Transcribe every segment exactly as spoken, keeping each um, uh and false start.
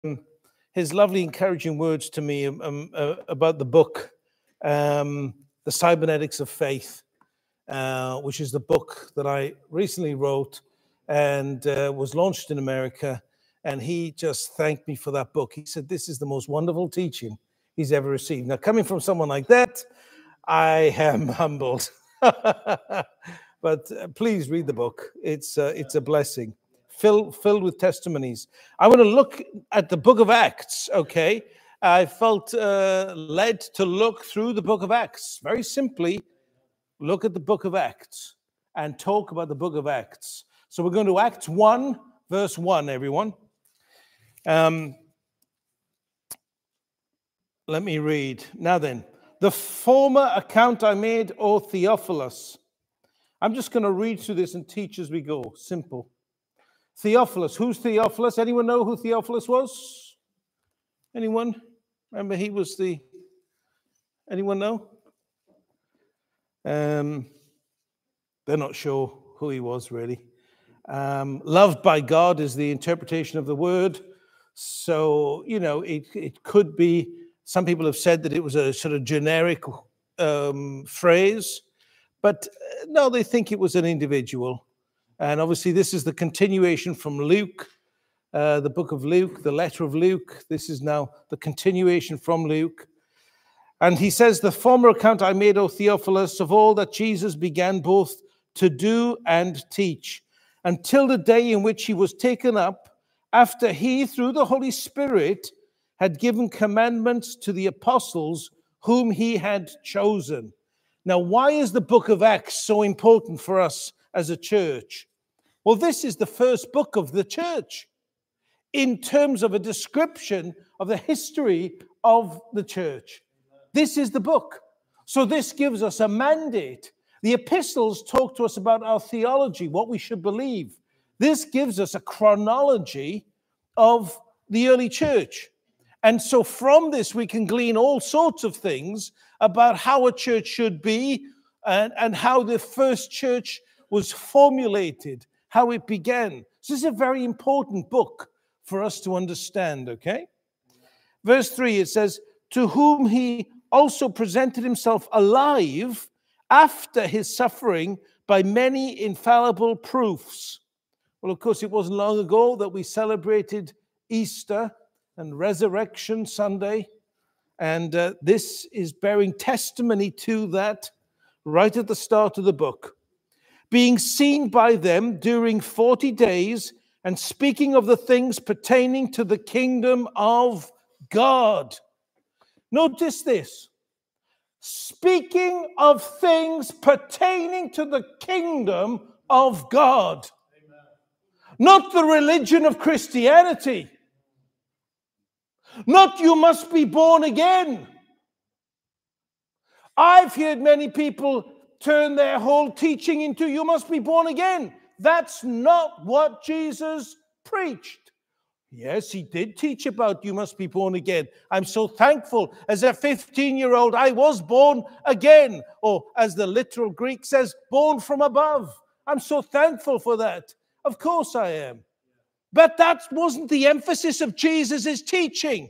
his lovely, encouraging words to me um, uh, about the book, um, The Cybernetics of Faith, uh, which is the book that I recently wrote and uh, was launched in America. And he just thanked me for that book. He said, this is the most wonderful teaching he's ever received. Now, coming from someone like that, I am humbled. But uh, please read the book. It's, uh, it's a blessing. Fill, filled with testimonies. I want to look at the book of Acts, okay? I felt uh, led to look through the book of Acts. Very simply, look at the book of Acts and talk about the book of Acts. So we're going to Acts one, verse one, everyone. Um, let me read. Now then, the former account I made, O Theophilus. I'm just going to read through this and teach as we go. Simple. Theophilus. Who's Theophilus? Anyone know who Theophilus was? Anyone? Remember, he was the... Anyone know? Um, they're not sure who he was, really. Um, loved by God is the interpretation of the word. So, you know, it, it could be... Some people have said that it was a sort of generic um, phrase. But no, they think it was an individual. And obviously, this is the continuation from Luke, uh, the book of Luke, the letter of Luke. This is now the continuation from Luke. And he says, the former account I made, O Theophilus, of all that Jesus began both to do and teach, until the day in which he was taken up, after he, through the Holy Spirit, had given commandments to the apostles whom he had chosen. Now, why is the book of Acts so important for us as a church? Well, this is the first book of the church in terms of a description of the history of the church. This is the book. So this gives us a mandate. The epistles talk to us about our theology, what we should believe. This gives us a chronology of the early church. And so from this, we can glean all sorts of things about how a church should be and, and how the first church was formulated, how it began. So this is a very important book for us to understand, okay? Verse three, it says, to whom he also presented himself alive after his suffering by many infallible proofs. Well, of course, it wasn't long ago that we celebrated Easter and Resurrection Sunday. And uh, this is bearing testimony to that right at the start of the book. Being seen by them during forty days and speaking of the things pertaining to the kingdom of God. Notice this. Speaking of things pertaining to the kingdom of God. Amen. Not the religion of Christianity. Not you must be born again. I've heard many people turn their whole teaching into you must be born again. That's not what Jesus preached. Yes, he did teach about you must be born again. I'm so thankful. As a fifteen-year-old, I was born again. Or as the literal Greek says, born from above. I'm so thankful for that. Of course I am. But that wasn't the emphasis of Jesus' teaching.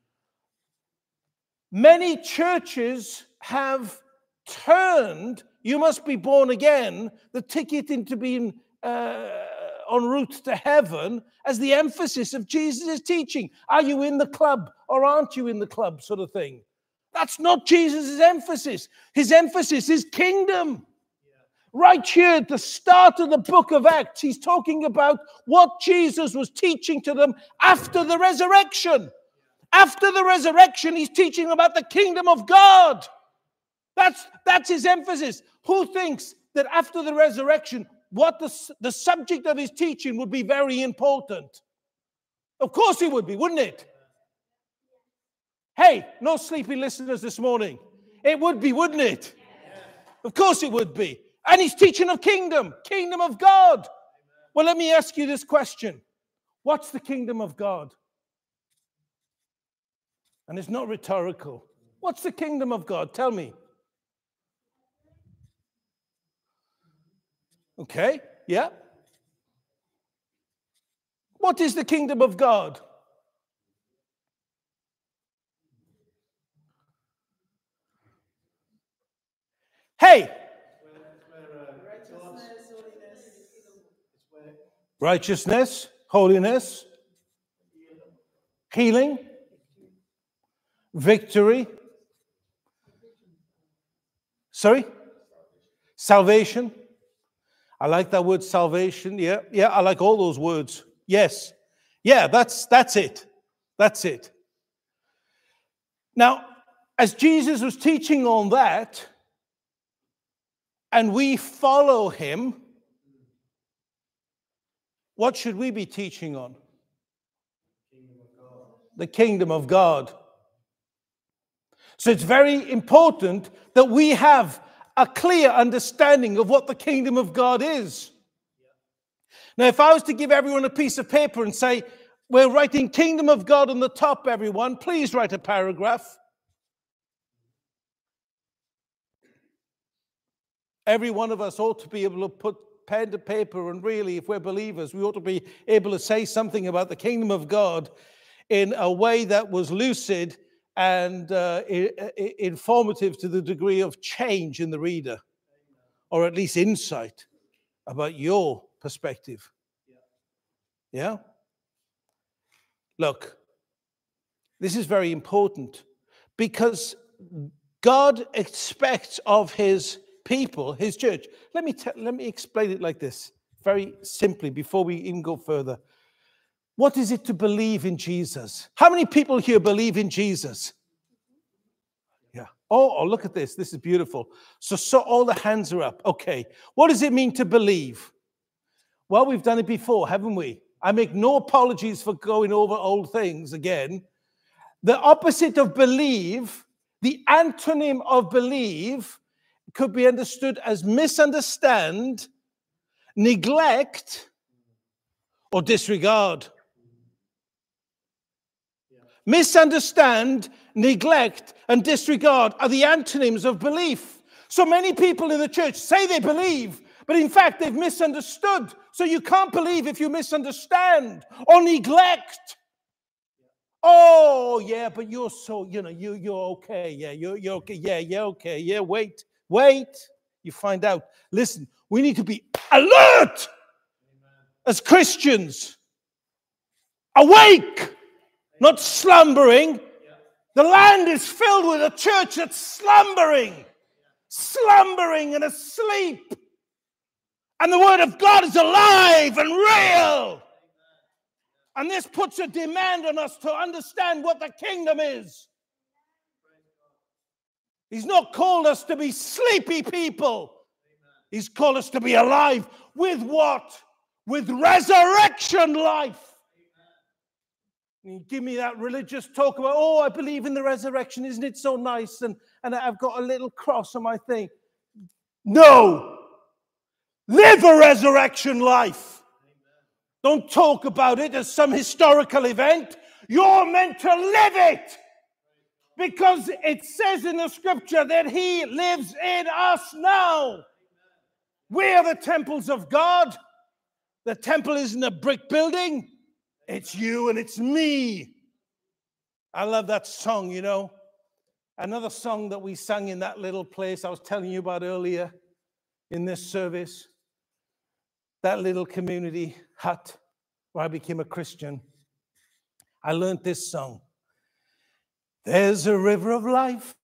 Many churches have turned, you must be born again, the ticket into being uh, en route to heaven, as the emphasis of Jesus' teaching. Are you in the club or aren't you in the club, sort of thing? That's not Jesus' emphasis. His emphasis is kingdom. Right here at the start of the book of Acts, he's talking about what Jesus was teaching to them after the resurrection. After the resurrection, he's teaching about the kingdom of God. That's, that's his emphasis. Who thinks that after the resurrection, what the, the subject of his teaching would be very important? Of course it would be, wouldn't it? Hey, no sleepy listeners this morning. It would be, wouldn't it? Of course it would be. And he's teaching of kingdom, kingdom of God. Well, let me ask you this question. What's the kingdom of God? And it's not rhetorical. What's the kingdom of God? Tell me. Okay, yeah. What is the kingdom of God? Hey! Righteousness, holiness, healing, victory. Sorry? Salvation. I like that word salvation. Yeah, yeah, I like all those words. Yes. Yeah, that's that's it. That's it. Now, as Jesus was teaching on that, and we follow him, what should we be teaching on? The kingdom of God. So it's very important that we have a clear understanding of what the kingdom of God is. Now, if I was to give everyone a piece of paper and say, we're writing kingdom of God on the top, everyone, please write a paragraph. Every one of us ought to be able to put pen to paper, and really, if we're believers, we ought to be able to say something about the kingdom of God in a way that was lucid and uh, informative to the degree of change in the reader, or at least insight about your perspective. Yeah? Look, this is very important because God expects of his people, his church. Let me te- let me explain it like this, very simply, before we even go further. What is it to believe in Jesus? How many people here believe in Jesus? Yeah. Oh, oh, look at this. This is beautiful. So, so all the hands are up. Okay. What does it mean to believe? Well, we've done it before, haven't we? I make no apologies for going over old things again. The opposite of believe, the antonym of believe, could be understood as misunderstand, neglect, or disregard. Misunderstand, neglect, and disregard are the antonyms of belief. So many people in the church say they believe, but in fact they've misunderstood. So you can't believe if you misunderstand or neglect. Oh, yeah, but you're so, you know, you, you're okay. Yeah, you're, you're okay. Yeah, yeah, okay. Yeah, wait, wait. You find out. Listen, we need to be alert as Christians. Awake, not slumbering. The land is filled with a church that's slumbering, slumbering and asleep. And the word of God is alive and real. And this puts a demand on us to understand what the kingdom is. He's not called us to be sleepy people. He's called us to be alive. With what? With resurrection life. You give me that religious talk about, oh, I believe in the resurrection. Isn't it so nice? And, and I've got a little cross on my thing. No. Live a resurrection life. Don't talk about it as some historical event. You're meant to live it. Because it says in the scripture that he lives in us now. We are the temples of God. The temple isn't a brick building. It's you and it's me. I love that song, you know. Another song that we sang in that little place I was telling you about earlier in this service. That little community hut where I became a Christian. I learned this song. There's a river of life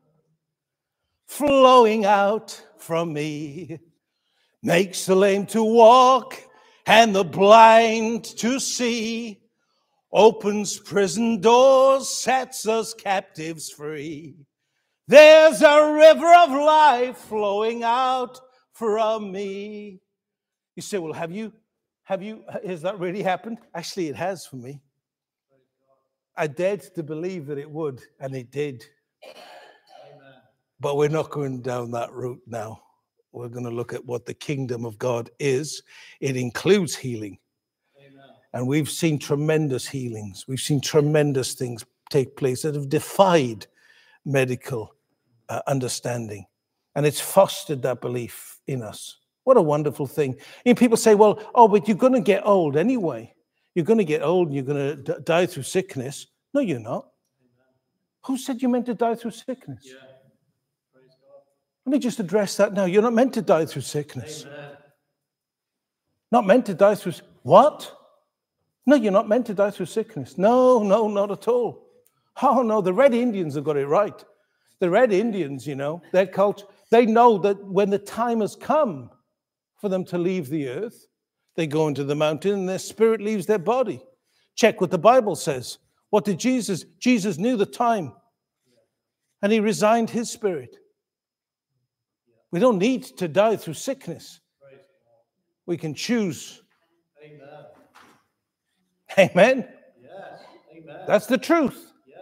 flowing out from me. Makes the lame to walk and the blind to see. Opens prison doors, sets us captives free. There's a river of life flowing out from me. You say, well, have you, have you, has that really happened? Actually, it has for me. I dared to believe that it would, and it did. Amen. But we're not going down that route now. We're going to look at what the kingdom of God is. It includes healing. Amen. And we've seen tremendous healings. We've seen tremendous things take place that have defied medical uh, understanding. And it's fostered that belief in us. What a wonderful thing. And people say, well, oh, but you're going to get old anyway. You're going to get old and you're going to d- die through sickness. No, you're not. Amen. Who said you meant to die through sickness? Yeah. Praise God. Let me just address that now. You're not meant to die through sickness. Amen. Not meant to die through... What? No, you're not meant to die through sickness. No, no, not at all. Oh, no, the Red Indians have got it right. The Red Indians, you know, their culture, they know that when the time has come for them to leave the earth, they go into the mountain and their spirit leaves their body. Check what the Bible says. What did Jesus? Jesus knew the time. And he resigned his spirit. We don't need to die through sickness. We can choose. Amen. Amen? Yes. Amen. That's the truth. Yes.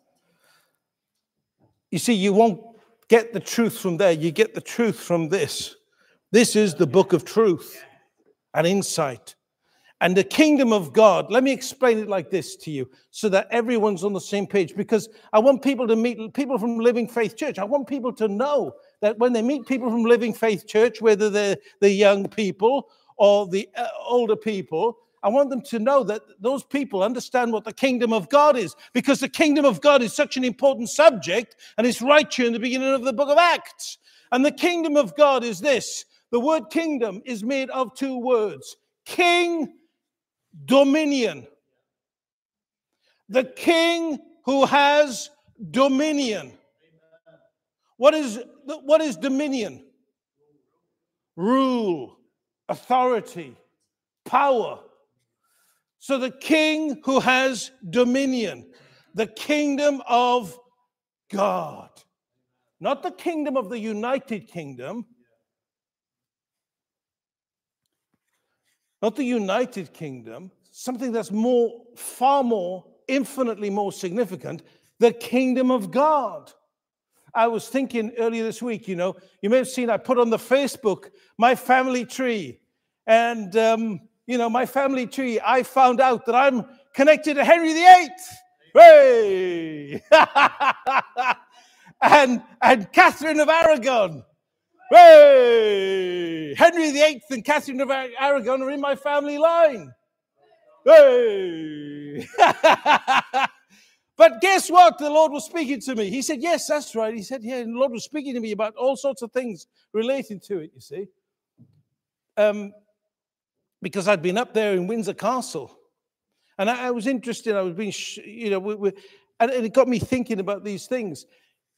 You see, you won't get the truth from there. You get the truth from this. This is the book of truth and insight. And the kingdom of God, let me explain it like this to you so that everyone's on the same page, because I want people to meet people from Living Faith Church. I want people to know that when they meet people from Living Faith Church, whether they're the young people or the uh, older people, I want them to know that those people understand what the kingdom of God is, because the kingdom of God is such an important subject, and it's right here in the beginning of the book of Acts. And the kingdom of God is this. The word kingdom is made of two words. King, dominion. The king who has dominion. What is, what is dominion? Rule, authority, power. So the king who has dominion, the kingdom of God. Not the kingdom of the United Kingdom. Not the United Kingdom. Something that's more, far more, infinitely more significant. The kingdom of God. I was thinking earlier this week, you know, you may have seen I put on the Facebook my family tree. And, um, you know, my family tree, I found out that I'm connected to Henry the Eighth. Hey! and, and Catherine of Aragon. Hey! Henry the Eighth and Catherine of Aragon are in my family line. Hey! But guess what? The Lord was speaking to me. He said, yes, that's right. He said, yeah, and the Lord was speaking to me about all sorts of things relating to it, you see. Um, because I'd been up there in Windsor Castle. And I, I was interested. I was being, sh- you know, we, we, and it got me thinking about these things.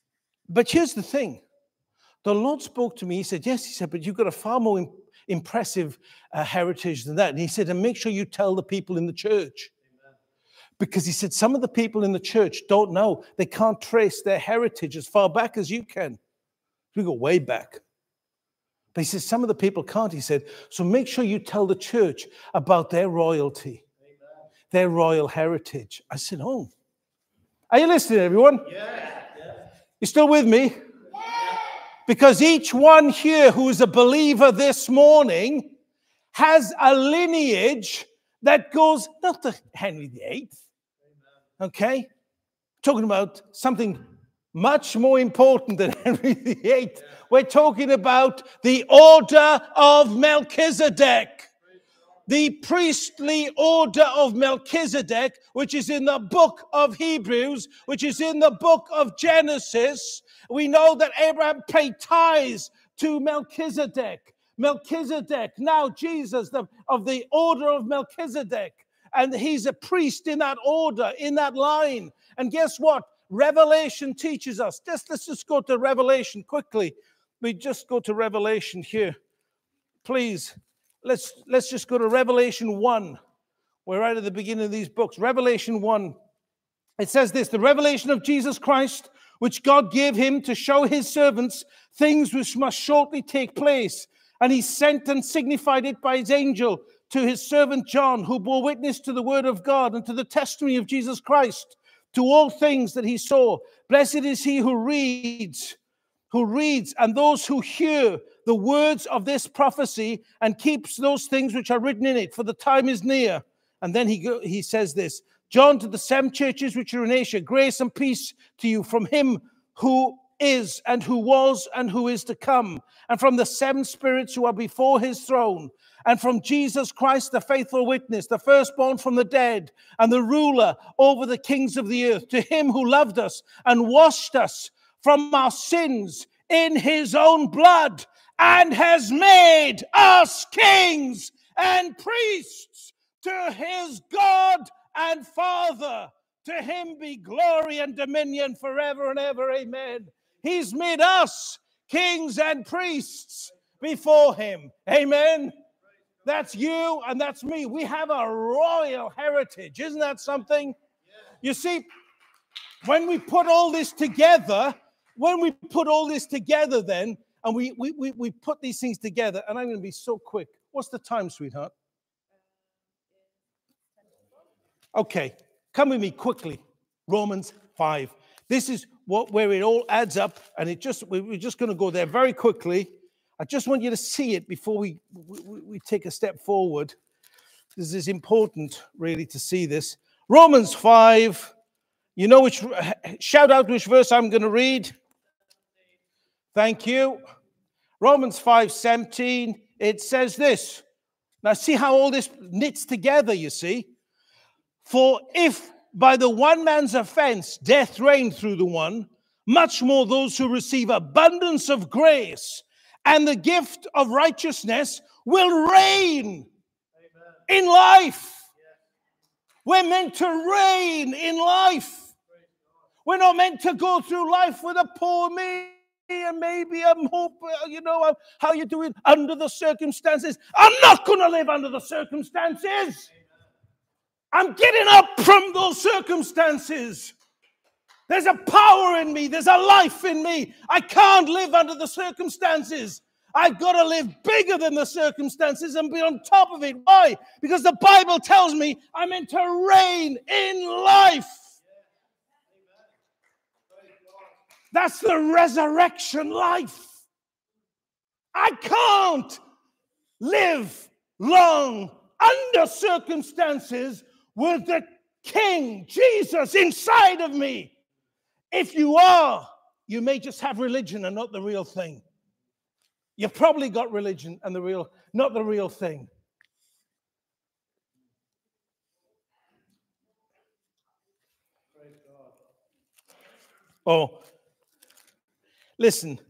But here's the thing. The Lord spoke to me. He said, yes, he said, but you've got a far more im- impressive uh, heritage than that. And he said, and make sure you tell the people in the church. Because he said, some of the people in the church don't know. They can't trace their heritage as far back as you can. We go way back. But he said, some of the people can't. He said, so make sure you tell the church about their royalty, Amen. Their royal heritage. I said, oh. Are you listening, everyone? Yeah. You still with me? Yeah. Because each one here who is a believer this morning has a lineage that goes not to Henry the Eighth. Okay? Talking about something much more important than Henry the Eighth. Yeah. We're talking about the order of Melchizedek. The priestly order of Melchizedek, which is in the book of Hebrews, which is in the book of Genesis. We know that Abraham paid tithes to Melchizedek. Melchizedek, now Jesus, the, of the order of Melchizedek. And he's a priest in that order, in that line. And guess what? Revelation teaches us. Just, let's just go to Revelation quickly. We just go to Revelation here. Please, let's, let's just go to Revelation one. We're right at the beginning of these books. Revelation one. It says this, the revelation of Jesus Christ, which God gave him to show his servants things which must shortly take place. And he sent and signified it by his angel to his servant John, who bore witness to the word of God and to the testimony of Jesus Christ, to all things that he saw. Blessed is he who reads, who reads, and those who hear the words of this prophecy and keeps those things which are written in it, for the time is near. And then he, go, he says this, John, to the seven churches which are in Asia, grace and peace to you from him who is and who was and who is to come, and from the seven spirits who are before his throne, and from Jesus Christ, the faithful witness, the firstborn from the dead, and the ruler over the kings of the earth, to him who loved us and washed us from our sins in his own blood and has made us kings and priests to his God and Father. To him be glory and dominion forever and ever. Amen. He's made us kings and priests before him. Amen. That's you and that's me. We have a royal heritage. Isn't that something? You see, when we put all this together, when we put all this together then, and we, we, we, we put these things together, and I'm going to be so quick. What's the time, sweetheart? Okay, come with me quickly. Romans five. This is what where it all adds up, and it just we're just going to go there very quickly. I just want you to see it before we, we, we take a step forward. This is important, really, to see this. Romans five. You know which, shout out which verse I'm going to read. Thank you. Romans five seventeen. It says this. Now see how all this knits together, you see. For if by the one man's offense death reigned through the one, much more those who receive abundance of grace and the gift of righteousness will reign Amen. In life. We're meant to reign in life. We're not meant to go through life with a poor me and maybe I'm hoping, you know, how you doing under the circumstances. I'm not going to live under the circumstances. I'm getting up from those circumstances. There's a power in me. There's a life in me. I can't live under the circumstances. I've got to live bigger than the circumstances and be on top of it. Why? Because the Bible tells me I'm meant to reign in life. That's the resurrection life. I can't live long under circumstances with the King, Jesus, inside of me. If you are, you may just have religion and not the real thing. You've probably got religion and the real, not the real thing. Oh, listen.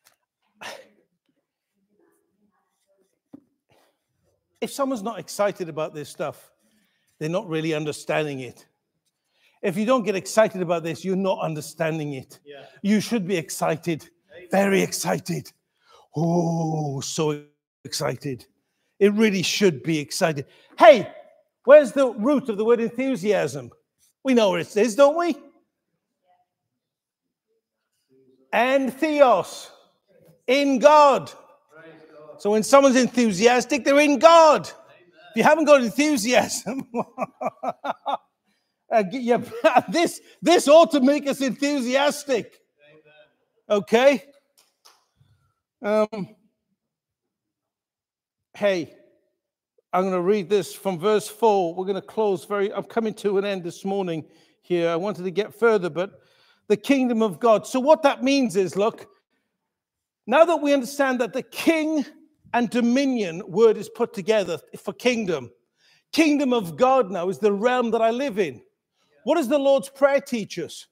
If someone's not excited about this stuff, they're not really understanding it. If you don't get excited about this, you're not understanding it. Yeah. You should be excited, very excited. Oh, so excited. It really should be excited. Hey, where's the root of the word enthusiasm? We know where it is, don't we? And theos, in God. So when someone's enthusiastic, they're in God. If you haven't got enthusiasm, uh, yeah, this, this ought to make us enthusiastic. Okay? Um, hey, I'm going to read this from verse four. We're going to close very, I'm coming to an end this morning here. I wanted to get further, but the kingdom of God. So what that means is, look, now that we understand that the king and dominion word is put together for kingdom, kingdom of God now is the realm that I live in. What does the Lord's Prayer teach us?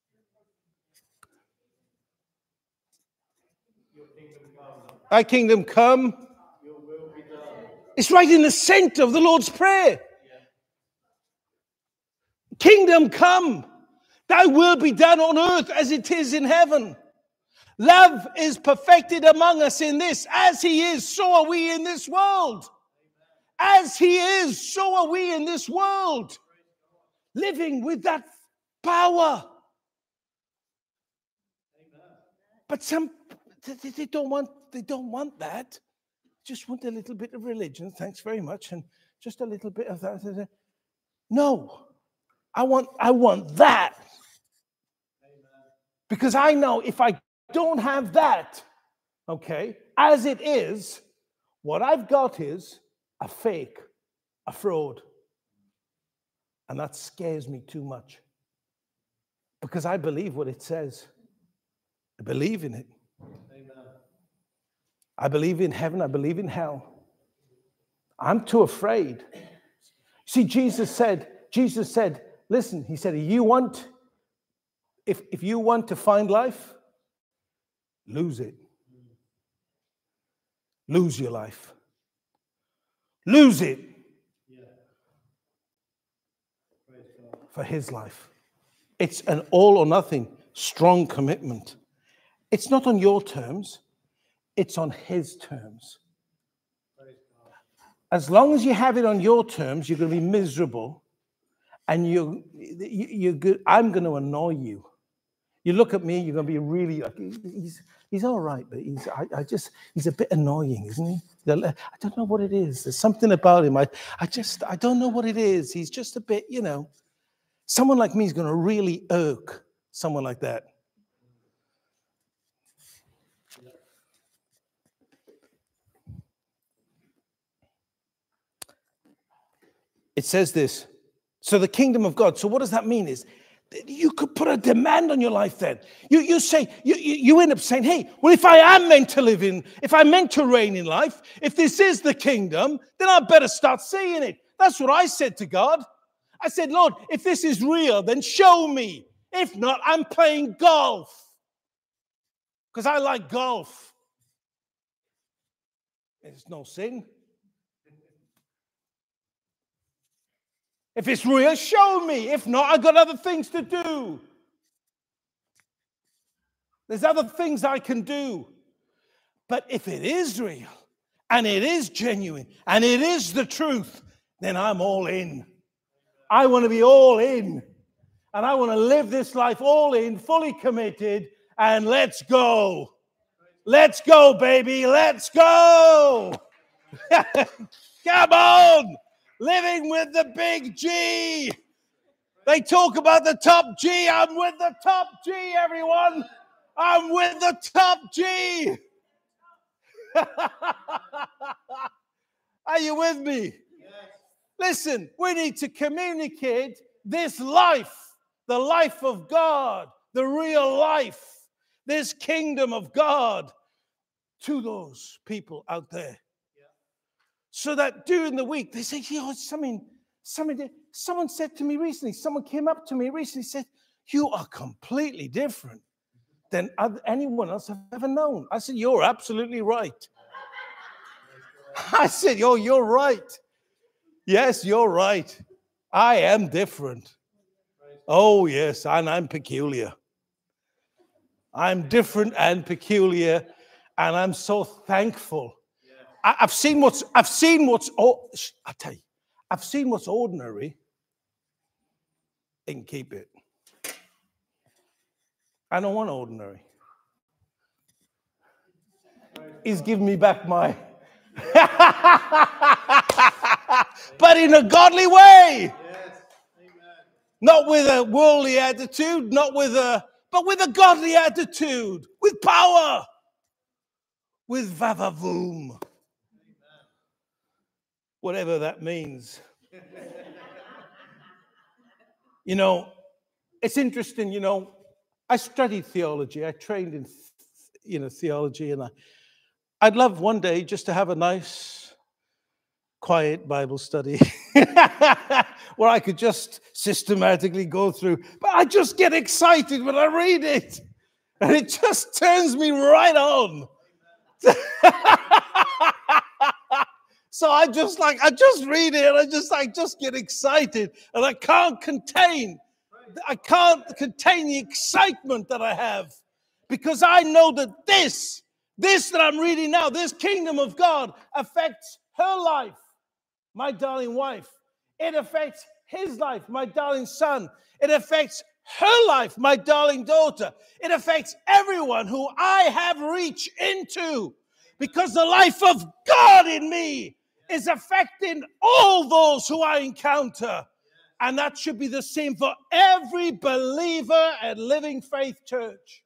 Thy kingdom come. Your will be done. It's right in the center of the Lord's Prayer. Yeah. Kingdom come. Thy will be done on earth as it is in heaven. Love is perfected among us in this. As he is, so are we in this world. As he is, so are we in this world. Living with that power. But some, they don't want, they don't want that. Just want a little bit of religion. Thanks very much. And just a little bit of that. No, I want, I want that. Because I know if I don't have that, okay, as it is, what I've got is a fake, a fraud. And that scares me too much. Because I believe what it says. I believe in it. Amen. I believe in heaven. I believe in hell. I'm too afraid. See, Jesus said, Jesus said, listen, he said, you want, if, if you want to find life, lose it. Lose your life. Lose it for his life. It's an all or nothing strong commitment. It's not on your terms. It's on his terms. As long as you have it on your terms, you're going to be miserable. And you, you, you're good. I'm going to annoy you. You look at me, you're going to be really, he's, he's all right, but he's, I, I just, he's a bit annoying, isn't he? I don't know what it is. There's something about him. I, I just, I don't know what it is. He's just a bit, you know, someone like me is going to really irk someone like that. It says this. So the kingdom of God. So what does that mean is you could put a demand on your life then. You, you say, you, you, you end up saying, hey, well, if I am meant to live in, if I'm meant to reign in life, if this is the kingdom, then I better start seeing it. That's what I said to God. I said, Lord, if this is real, then show me. If not, I'm playing golf. Because I like golf. It's no sin. If it's real, show me. If not, I've got other things to do. There's other things I can do. But if it is real, and it is genuine, and it is the truth, then I'm all in. I want to be all in. And I want to live this life all in, fully committed, and let's go. Let's go, baby. Let's go. Come on. Living with the big G. They talk about the top G. I'm with the top G, everyone. I'm with the top G. Are you with me? Yes. Listen, we need to communicate this life, the life of God, the real life, this kingdom of God to those people out there. So that during the week, they say, you know, something, something, someone said to me recently, someone came up to me recently and said, you are completely different than anyone else I've ever known. I said, you're absolutely right. I said, oh, you're right. Yes, you're right. I am different. Oh, yes, and I'm peculiar. I'm different and peculiar, and I'm so thankful. I've seen what's, I've seen what's, oh, I tell you, I've seen what's ordinary and keep it. I don't want ordinary. He's giving me back my, but in a godly way. Yes. Not with a worldly attitude, not with a, but with a godly attitude, with power, with vavavoom. Whatever that means. You know, it's interesting, you know, I studied theology. I trained in, you know, theology, and I, I'd love one day just to have a nice, quiet Bible study where I could just systematically go through. But I just get excited when I read it, and it just turns me right on. So I just like, I just read it and I just, I just get excited, and I can't contain, I can't contain the excitement that I have, because I know that this, this that I'm reading now, this kingdom of God affects her life, my darling wife. It affects his life, my darling son. It affects her life, my darling daughter. It affects everyone who I have reached into, because the life of God in me is affecting all those who I encounter. And that should be the same for every believer at Living Faith Church.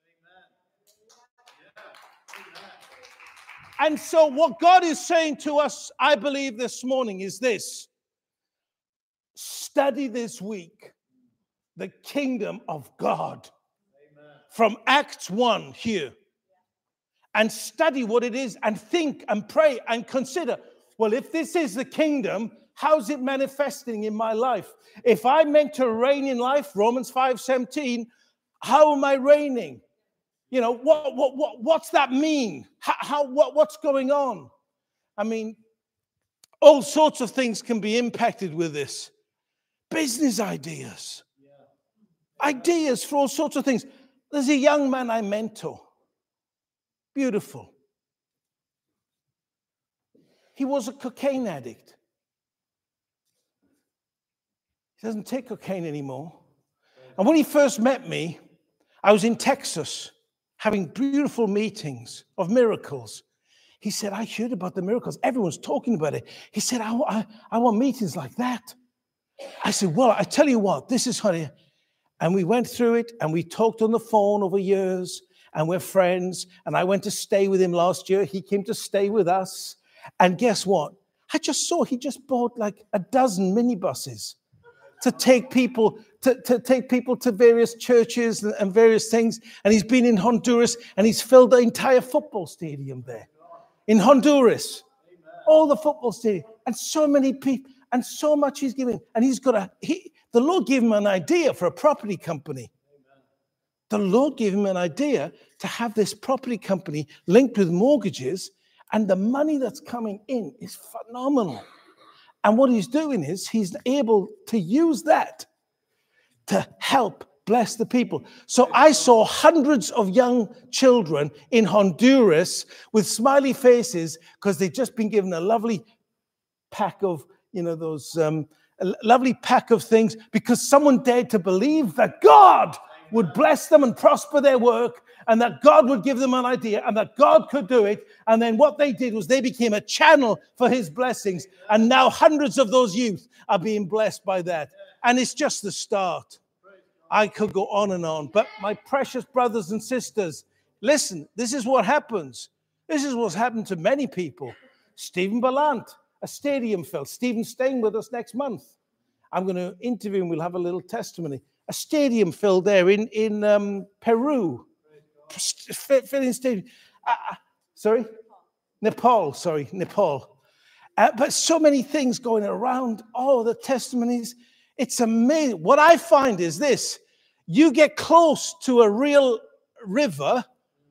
And so what God is saying to us, I believe this morning, is this. Study this week the kingdom of God. From Acts one here. And study what it is, and think and pray and consider, well, if this is the kingdom, how's it manifesting in my life? If I'm meant to reign in life, Romans five seventeen, how am I reigning? You know, what, what, what, what's that mean? How, how what, what's going on? I mean, all sorts of things can be impacted with this. Business ideas. Ideas for all sorts of things. There's a young man I mentor. Beautiful. He was a cocaine addict. He doesn't take cocaine anymore. And when he first met me, I was in Texas having beautiful meetings of miracles. He said, I heard about the miracles. Everyone's talking about it. He said, I, I, I want meetings like that. I said, well, I tell you what, this is honey. And we went through it and we talked on the phone over years and we're friends. And I went to stay with him last year. He came to stay with us. And guess what? I just saw he just bought like a dozen minibuses to take people to, to take people to various churches and, and various things. And he's been in Honduras and he's filled the entire football stadium there. In Honduras. All the football stadium. And so many people. And so much he's giving. And he's got a, he, the Lord gave him an idea for a property company. The Lord gave him an idea to have this property company linked with mortgages. And the money that's coming in is phenomenal. And what he's doing is he's able to use that to help bless the people. So I saw hundreds of young children in Honduras with smiley faces because they'd just been given a lovely pack of, you know, those um, a lovely pack of things because someone dared to believe that God would bless them and prosper their work and that God would give them an idea and that God could do it. And then what they did was they became a channel for his blessings. And now hundreds of those youth are being blessed by that. And it's just the start. I could go on and on. But my precious brothers and sisters, listen, this is what happens. This is what's happened to many people. Stephen Ballant, a stadium filled. Stephen's staying with us next month. I'm going to interview him. We'll have a little testimony. A stadium filled there in, in um, Peru. Filling stadium. Uh, sorry? Nepal, sorry, Nepal. Uh, but so many things going around. Oh, the testimonies. It's amazing. What I find is this. You get close to a real river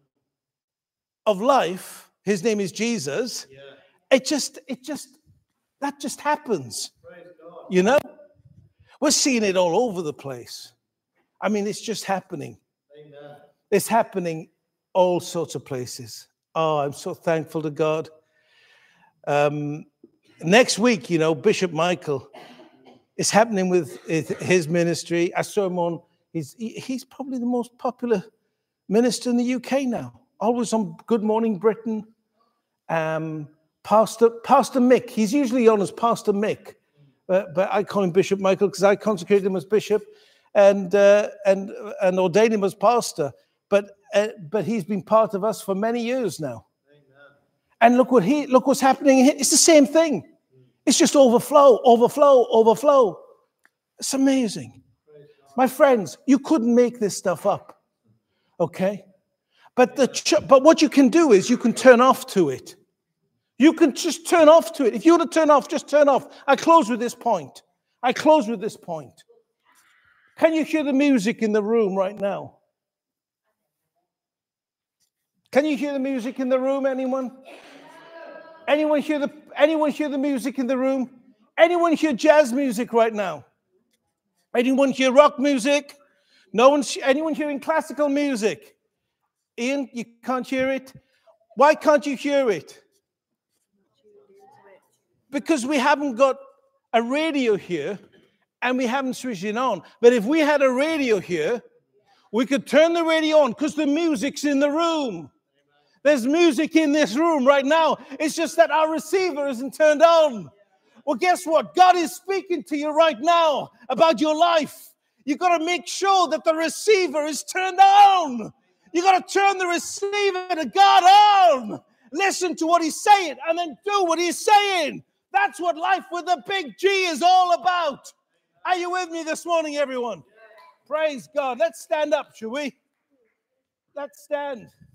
of life. His name is Jesus. Yeah. It just, it just, that just happens. You know? We're seeing it all over the place. I mean, it's just happening. Amen. It's happening all sorts of places. Oh, I'm so thankful to God. Um, next week, you know, Bishop Michael is happening with his ministry. I saw him on, he's, he's probably the most popular minister in the U K now. Always on Good Morning Britain. Um, Pastor, Pastor Mick, he's usually on as Pastor Mick. Uh, but I call him Bishop Michael because I consecrated him as bishop and uh, and and ordained him as pastor. But uh, but he's been part of us for many years now. Amen. And look what he look what's happening. It's the same thing. It's just overflow, overflow, overflow. It's amazing, my friends. You couldn't make this stuff up, okay? But the ch- but what you can do is you can turn off to it. You can just turn off to it. If you want to turn off, just turn off. I close with this point. I close with this point. Can you hear the music in the room right now? Can you hear the music in the room, anyone? Anyone hear the anyone hear the music in the room? Anyone hear jazz music right now? Anyone hear rock music? No one's anyone hearing classical music? Ian, you can't hear it? Why can't you hear it? Because we haven't got a radio here and we haven't switched it on. But if we had a radio here, we could turn the radio on because the music's in the room. There's music in this room right now. It's just that our receiver isn't turned on. Well, guess what? God is speaking to you right now about your life. You've got to make sure that the receiver is turned on. You've got to turn the receiver to God on. Listen to what he's saying and then do what he's saying. That's what life with a big G is all about. Are you with me this morning, everyone? Praise God. Let's stand up, shall we? Let's stand.